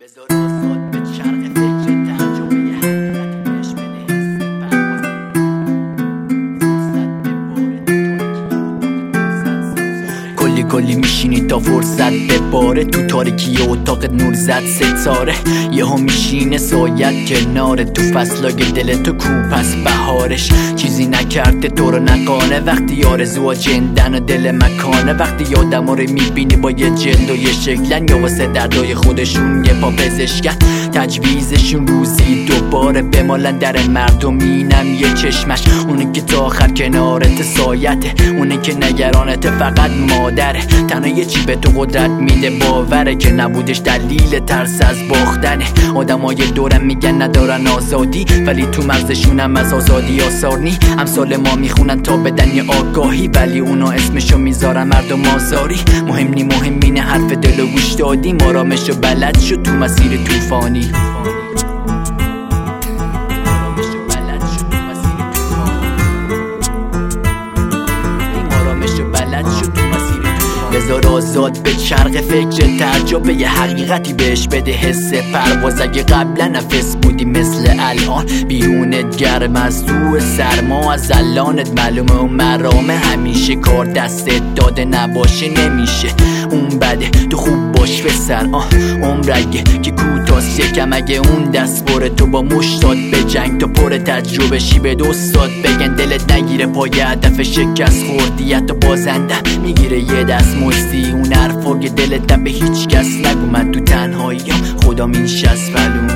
بذار آزاد به چرخ فکر ترجمه یه حقیقتی بهش بده حس پرواز کلی میشینی تا فرصت بباره تو تاریکی اتاقت نور زد ستاره یهو میشینه سایت کناره تو فصلای دل تو کو پس بهارش چیزی نکرده تو رو نقانه وقتی آرزوها جندن و دل مکانه وقتی آدما رو میبینی با یه جلد و یه شکلن یا واسه دردای خودشون یه پا پزشکن تجویزشون روزی دوباره بمالن در مردمینم یه چشمش اونه که تا آخر کنارت سایته اونه که نگرانت فقط مادره تنها یه چی به تو قدرت میده باوره که نبودش دلیل ترس از باختنه آدمای دورم میگن ندارن آزادی ولی تو مغزشونم از آزادی آثار نی امثال ما میخونن تا بدن یه آگاهی ولی اونا اسمشو میذارن مردم آزاری مهم اینه حرف دلو گوش دادی آرامش و بلد شد تو مسیر طوفانی بذار آزاد به چرخ فکر ترجمه یه حقیقتی بهش بده حس پرواز اگه قبلا نفس بودی مثل الان بیرونت گرم از تو سرما از الانت معلومه و مرامه همیشه کار دستت داده نباشه نمیشه اون بده تو خوب باش پسر عمر اگه که کوتاست یکم اگه اون دست بره تو با مشتاد به جنگ تو پر تجربه شی به دوستاد بگن دلت نگیره پای هدف شکست خوردی حتی بازنده میگیره یه دست مستی اون حرفا که دلت به هیچ کس نگو من تو تنهاییم خدا مینشست فلون